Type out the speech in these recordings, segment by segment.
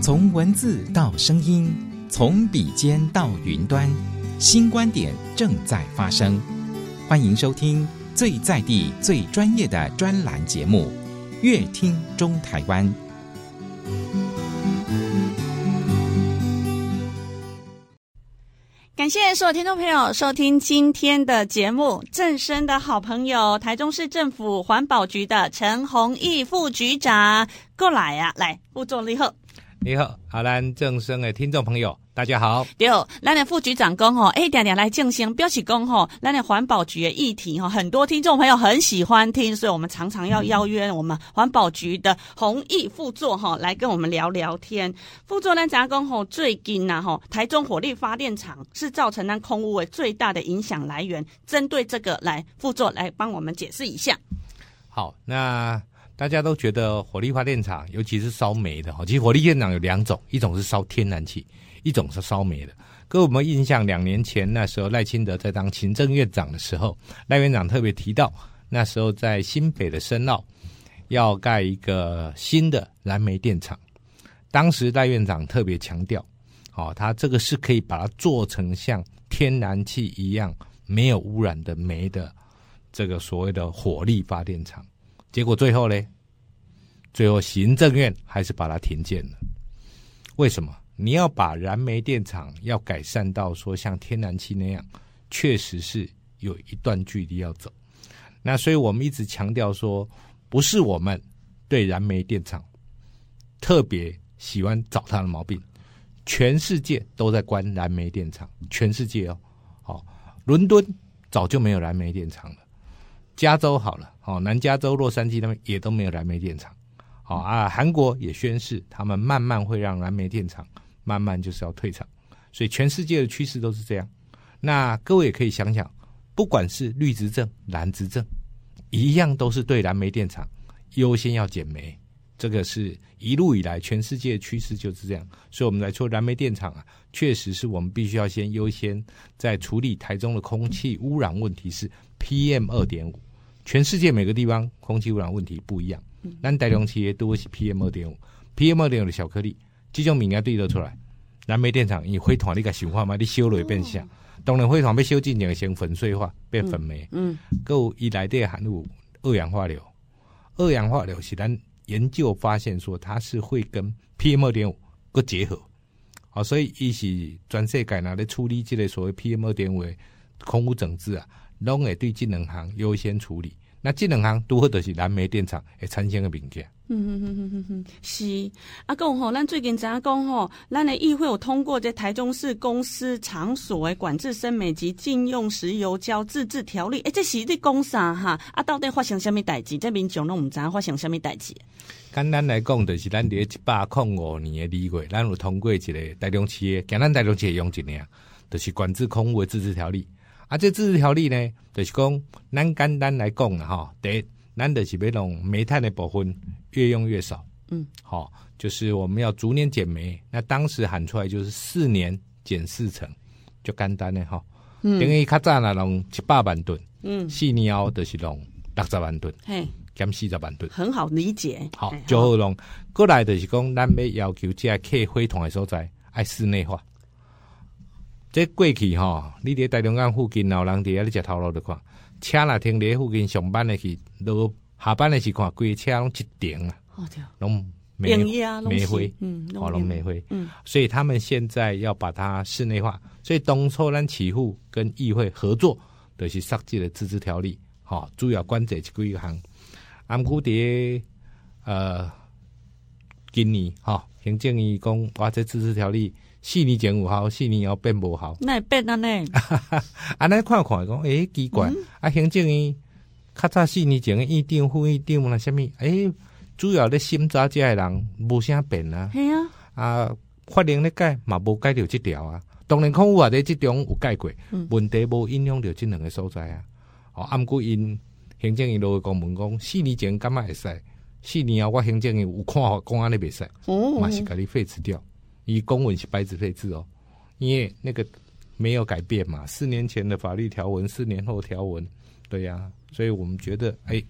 从文字到声音，从笔尖到云端，新观点正在发生。欢迎收听最在地、最专业的专栏节目《乐听中台湾》。 感谢所有听众朋友收听今天的节目。正声的好朋友，台中市政府环保局的陈弘毅副局长过来啊，来副座你好。 你好，咱正声的听众朋友大家好。 对，咱的副局长讲定定来正声，表示讲咱的环保局的议题很多听众朋友很喜欢听，所以我们常常要邀约我们环保局的弘毅副座来跟我们聊聊天。副座咱讲最近台中火力发电厂是造成咱空污的最大的影响来源，针对这个来副座来帮我们解释一下。 好，那大家都觉得火力发电厂，尤其是烧煤的，其实火力发电厂有两种，一种是烧天然气，一种是烧煤的。各位有没有印象？2年前那时候赖清德在当行政院长的时候，赖院长特别提到，那时候在新北的深澳要盖一个新的燃煤电厂。当时赖院长特别强调，他这个是可以把它做成像天然气一样没有污染的煤的这个所谓的火力发电厂。结果最后行政院还是把它停建了。为什么？你要把燃煤电厂要改善到说像天然气那样，确实是有一段距离要走。那所以我们一直强调说，不是我们对燃煤电厂特别喜欢找它的毛病，全世界都在关燃煤电厂，全世界伦敦早就没有燃煤电厂了，加州好了，南加州洛杉矶那边也都没有燃煤电厂。韩国也宣示他们慢慢会让燃煤电厂慢慢就是要退场，所以全世界的趋势都是这样。那各位也可以想想，不管是绿执政蓝执政，一样都是对燃煤电厂优先要减煤，这个是一路以来全世界的趋势就是这样。所以我们来说燃煤电厂确实是我们必须要先优先在处理台中的空气污染问题，是 PM2.5。全世界每个地方空气污染问题不一样，咱台中市都是 PM2.5 PM2.5 的小颗粒，这种物件对得出来。燃煤电厂因为火炭你给想法嘛，你烧落会变啥？当然火炭要烧进前先粉碎化变粉煤，还有它内底含有二氧化硫。二氧化硫是咱研究发现说它是会跟 PM2.5 个结合，所以它是全世界拿来处理这个所谓 PM2.5 的空污整治拢会对这两项优先处理。那这两项拄好就是燃煤电厂会产生的物件。 是讲咱最近知影讲咱的议会有通过在台中市公司场所的管制生煤及禁用石油胶自治条例。这是你讲啥到底发生什么代志？这民众拢唔知发生什么代志。 简单来讲，就是咱伫105年的2月，咱有通过一个台中市的，咱台中市用一年，就是管制空污的自治条例。这自治条例呢，就是讲咱简单来讲第一，咱就是要让煤炭的部分越用越少。就是我们要逐年减煤。那当时喊出来就是4年减4成，就简单的等于较早啦用700万吨，4年后就是用60万吨，减40万吨， 很好理解。 好，就好用。过来就是讲，咱要求这客火炭的所在要室内化。这过去你伫台中港附近有人伫遐咧食头路就看，车若停伫附近上班的去，落下班的时看，规车拢一顶拢煤灰，拢煤灰。所以他们现在要把它室内化，所以当初咱市府跟议会合作，就是设计的自治条例，主要管这几项。不过伫今年行政院讲，哇，这自治条例4年前有效，4年后变无效。 那会变呢？ 咱看看讲，奇怪，行政院较早4年前的院长、副院长啦，什么？主要咧审查这的人无啥变啊。 系法令咧改嘛无改到这条啊。当然，空污在这中有改过，问题无影响到这两个所在啊。不过因行政院落去公文讲，4年前感觉会使，4年后我行政院有看法讲安尼袂使，嘛是甲你废止掉。以公文是白纸废字因为那个没有改变嘛，4年前的法律条文，4年后条文，对呀，所以我们觉得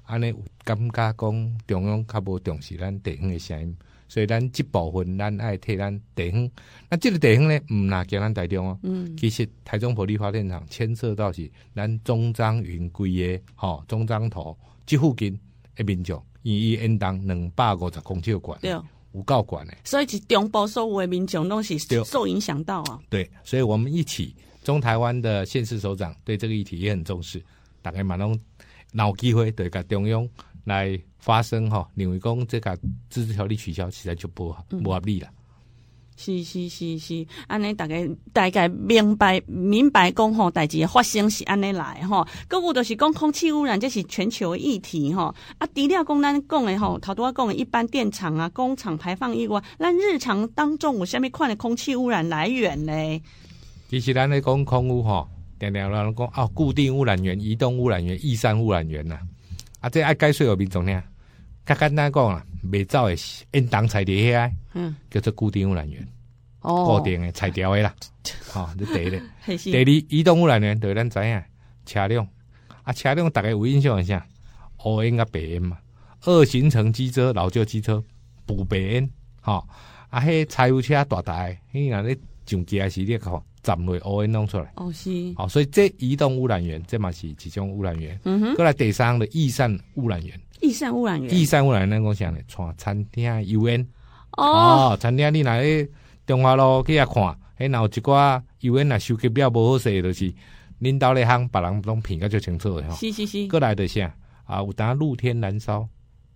安尼有感觉讲中央较无重视咱地方的声音，所以咱这部分咱爱替咱地方。那这个地方呢，唔哪叫咱台中哦，其实台中火力发电厂牵涉到是咱中彰云规个中彰头这附近的民众，伊应当250公尺管， 对， 有够管的， 所以是中部所有的民众都是受影响到啊。 对，所以我们一起，中台湾的县市首长对这个议题也很重视，大家嘛拢有机会对甲中央来发声认为讲这个自治条例取消实在就不合理了。 是，安尼大概明白讲代志的发生是安尼来搁有就是讲空气污染这是全球的议题除了讲咱讲的头拄仔讲的一般电厂啊、工厂排放以外，咱日常当中有啥物款的空气污染来源呢？ 其实咱咧讲空污常常人讲固定污染源、移动污染源、逸散污染源这爱解说给民众听。较简单讲啦，未走的应当裁伫遐，叫做固定污染源，固定的裁掉的啦，这第一个。第二，移动污染源就是咱知影车辆，车辆大概有印象的啥？乌烟甲白烟嘛，二行程机车、老旧机车补白烟，迄柴油车大台，迄若咧上架时你看，站落乌烟弄出来。 是。 所以这移动污染源，这嘛是一种污染源。过来第三的逸散污染源。逸散污染源咱讲啥呢？像餐厅油烟餐厅你若咧中华路去遐看，若有一寡油烟若收集了无好势，就是恁兜咧行，别人拢评个就清楚的是。 过来的啥有当露天燃烧，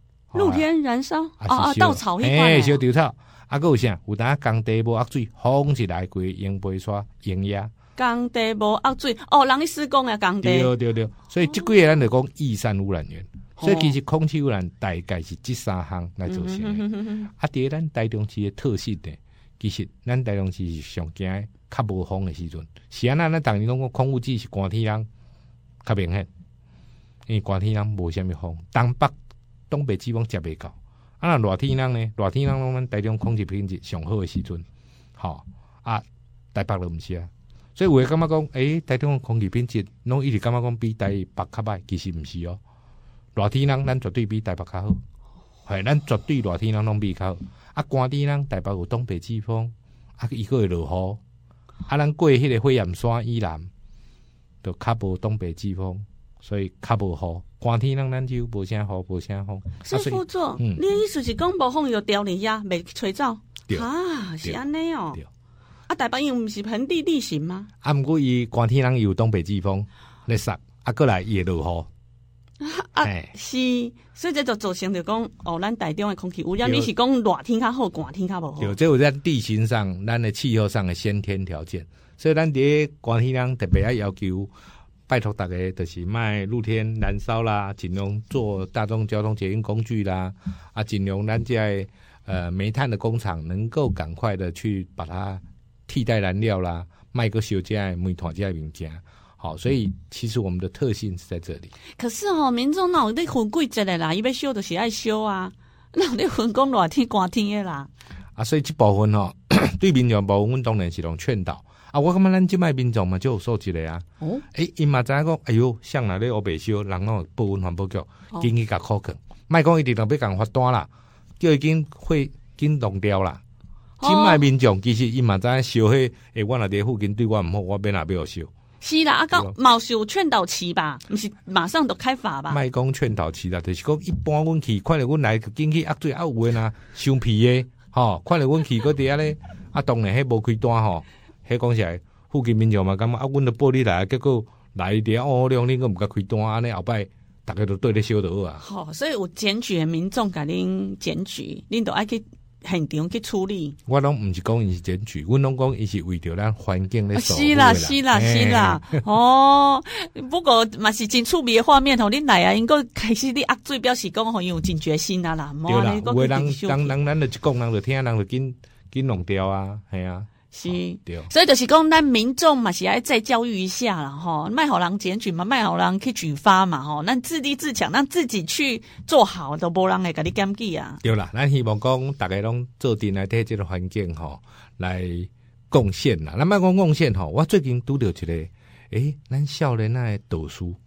稻草迄块烧稻草，还有啥？有当工地无压水，风一来规用杯刷营压。 工地无压水人咧施工的工地。 对，所以这几个咱就讲逸散污染源。所以其实空气污染大概是这3项来造成的。第一，咱台中市的特性呢，其实咱台中市是上惊较无风的时阵，是安咱当然讲空污剂是寒天人较明显，因为寒天人无啥物风，东北季风接袂到。热天人呢，热天人拢咱台中空气品质上好的时阵，台北就毋是啊。所以有诶感觉讲，台中的空气品质拢一直感觉讲比台北较歹，其实毋是哦。热天人咱绝对比台北较好，咱绝对热天人拢比较好。寒天人台北有东北季风，伊个会落雨，咱过迄个火焰山以南，就较无东北季风，所以较无雨。寒天人咱就无啥雨，无啥风。 师傅座，你的意思是讲无风就掉你遐，袂吹走？是安尼哦。台北因毋是盆地地形吗？ 毋过伊寒天人有东北季风咧杀，过来伊会落雨。 是，所以这就造成就讲咱台中的空气污染，你是讲热天较好，寒天较无好。 对，这有在地形上、咱的气候上的先天条件，所以咱伫寒天人特别要求，拜托大家就是卖露天燃烧啦，尽量做大众交通捷运工具啦，尽量咱在煤炭的工厂能够赶快的去把它替代燃料啦，卖个烧这的煤炭这的物件。好，所以其实我们的特性是在这里。 可是民众哪有咧分季节的啦？伊要修就是爱修啊，哪有咧分讲热天、寒天的啦？ 所以这部分对民众部分，阮当然是用劝导我感觉咱即摆民众嘛就有素质的因嘛知影讲，像若咧黑白修，人拢报阮环保局，紧去甲考劝，莫讲一定要共罚单啦，叫伊紧弄掉啦。即摆民众其实伊嘛知影烧迄，我若伫附近对我毋好，我免也要烧。 是啦，嘛是有劝导期吧，不是马上就开罚吧？ 莫讲劝导期啦，就是讲一般阮去，看到阮来紧去压水有诶呐，伤皮诶，看到阮去搁伫遐咧，当然迄无开单迄讲起来，附近民众嘛感觉阮都报你来，结果来伫遐量恁搁毋甲开单，安尼后摆大家都对咧烧就好所以有检举的民众甲恁检举，恁都爱去现场去处理。 我拢毋是讲伊是检举，阮拢讲伊是为着咱环境咧守护啦。是啦，不过嘛是真趣味的画面恁来应该开始你压水，表示讲有真决心啦。 对啦，有的人咱就讲，人就听，人就紧弄掉系啊。 是，所以就是讲，咱民众嘛是要再教育一下啦，卖好人检举嘛，卖好人去举发嘛，咱自立自强，让自己去做好，都无人会甲你检举啊。 对啦，咱希望讲大家拢做阵来替这个环境来贡献啦。咱莫讲贡献我最近拄到一个，咱少年的导师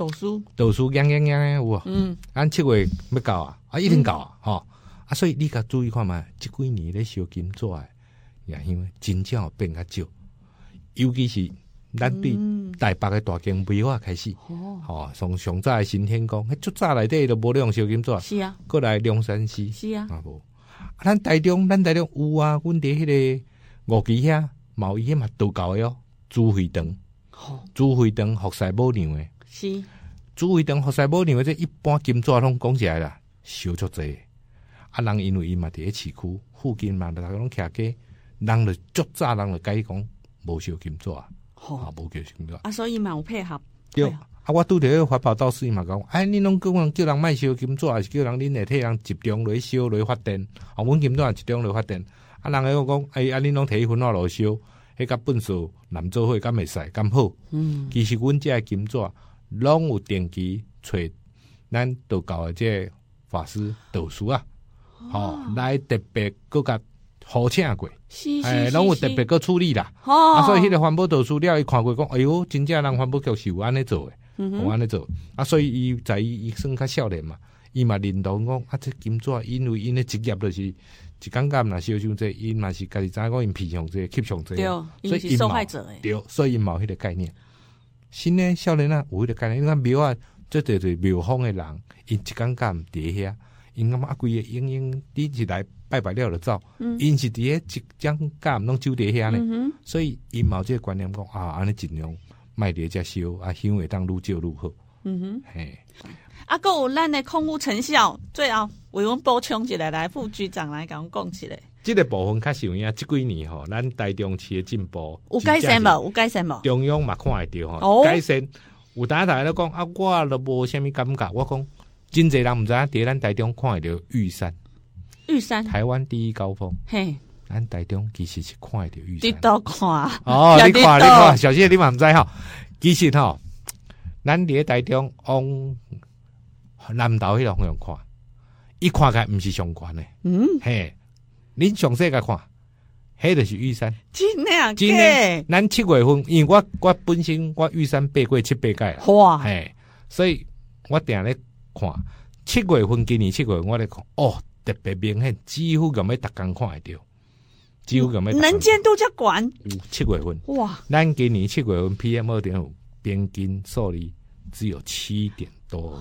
倒数样有啊。咱7月要到啊，一定到啊，吼啊，所以你甲注意看嘛，这几年咧烧金纸的野香真正有变较少，尤其是咱对台北的大间规划开始，从上早的新天宫，足早内底都无用烧金纸， 是啊， 过来龙山寺， 是啊， 无。咱台中有啊，阮伫迄个五期遐，毛伊迄嘛都搞的哦，朱惠堂，朱惠堂福西母娘的， 是朱惠堂福西母娘的，这一般金纸拢讲起来啦，烧足济，啊，人因为伊嘛伫咧市区附近嘛，大家拢徛街，人就足早人就改讲无烧金纸啊，无叫金纸啊，所以嘛有配合， 对。啊，我拄着迄个环保导师嘛讲，哎，你拢叫人卖烧金纸，还是叫人恁内体人集中来烧来发电？啊，阮金纸也集中来发电。啊，人个讲，哎，啊，恁拢摕去焚化炉烧，迄甲粪扫南做伙，敢会使，敢好？其实阮这金纸拢有定期找咱道教的这法师道士啊，来特别搁甲好请过，拢有特别搁处理啦。啊，所以迄个环保道士了，伊看过讲，哎哟，真正人环保局是有安尼做的。有安尼做啊，所以伊在伊算较少年嘛，伊嘛认同讲啊，这金纸因为因的职业就是一感觉若烧伤这，因嘛是家己知影讲因皮上这吸上这， 所以是受害者诶， 对，所以因嘛有迄个概念。新的少年啊，有迄个概念，你看庙啊，这就是庙方的人，因一感觉毋伫遐，因感觉啊，规个应你是来拜拜了就走，因是伫遐一感觉拢就伫遐呢，所以因嘛有这个观念讲啊，安尼尽量。卖伫遮烧啊，香会当愈少愈好。嘿， 啊，还有咱的空污成效，最后为阮补充一下，来副局长来甲阮讲一下。 这个部分较是有影，这几年吼，咱台中市的进步有改善无？有改善无？ 中央嘛看会到吼，改善。有大家咧讲啊，我都无虾米感觉。我讲真侪人毋知影，伫咱台中看会到玉山，台湾第一高峰。 嘿。 咱台中其实是看会到玉山， 你都看哦，你看，小姐你嘛毋知吼。其实吼，咱伫台中往南投迄个方向看，伊看起来毋是上悬的，嘿，恁详细甲看，迄就是玉山， 真的， 真的。咱7月份，因为我本身我玉山爬过7、8届啦， 哇， 嘿，所以我定咧看7月份，今年7月份我咧看，哦，特别明显，几乎咁要逐工看会到。几乎咁能见度遮悬 ，7月份哇！咱今年7月份 PM2.5 平均数字只有7点多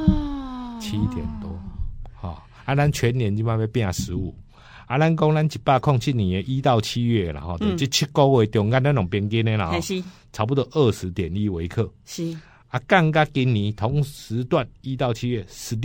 ，7点多，啊，咱全年即摆要变15，啊，咱讲咱107年的1到7月啦，吼，这7个月中间咱用平均的啦，差不多20.1微克， 是啊，降到今年同时段1到7月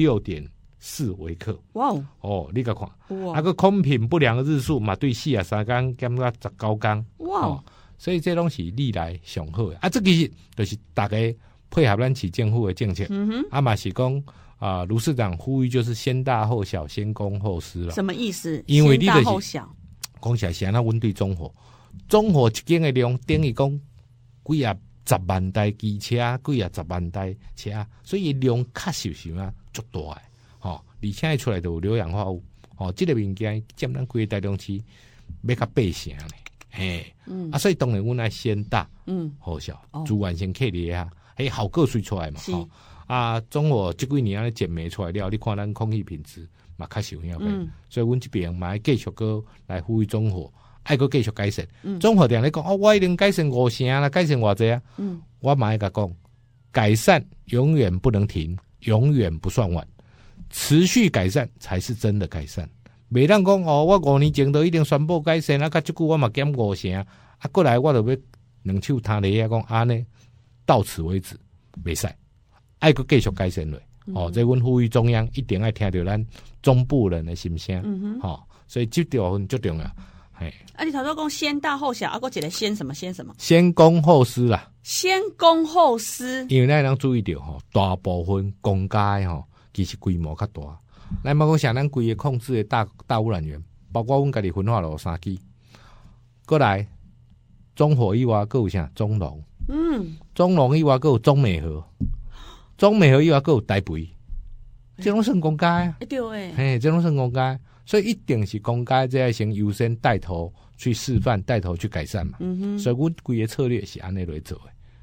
16.4微克，哇哦！你甲看，哇！个空品不良的日数嘛，对43天减到19天，哇！所以这拢是历来上好的啊！这其实就是大家配合咱市政府的政策，啊嘛是讲啊，卢市长呼吁就是先大后小，先公后私了。 什么意思？ 因为你先大后小， 讲起来是安那阮对中火一间的量等于讲几啊10万台机车，几啊10万台车，所以量确实是啊足大的。而且出来都有硫氧化物，这个物件占咱规个台中市要较8成咧，嘿，所以当然阮爱先大，后小，资源先克离啊，效果随出来嘛，啊，中国这几年安尼减煤出来了，你看咱空气品质嘛较受影响，所以阮这边嘛要继续个来呼吁中火，爱个继续改善，中火定咧讲，我一定改善5成啦，改善偌济啊，我嘛爱甲讲，改善永远不能停，永远不算晚。持续改善才是真的改善，袂当讲我5年前都一定宣布改善啊，这句我嘛减5成啊，过来我就要两手摊咧讲安尼，到此为止，袂使，爱个继续改善落。这阮呼吁中央一定爱听到咱中部人的心声，所以这条很足重要。 你头先讲先大后小，还一个先什么？ 先公后私啦。 先公后私， 因为咱能注意到大部分公家其实规模较大，咱莫讲像咱规个控制的大污染源，包括阮家己焚化炉3基，过来中火以外，还有啥中龙？中龙以外，还有中美和，中美和以外，还有台北，这拢算公家啊？ 对诶， 嘿，这拢算公家，所以一定是公家这要先优先带头去示范，带头去改善嘛。所以阮规个策略是安尼来做的。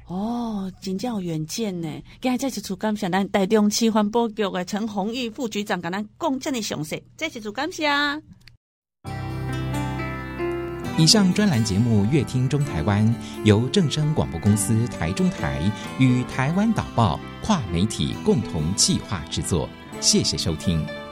哦，真正有远见呢！今日再一次感谢咱台中市环保局的陈弘毅副局长，跟咱讲这么详细，再一次感谢。 以上专栏节目《乐听中台湾》由正声广播公司台中台与台湾导报跨媒体共同企划制作，谢谢收听。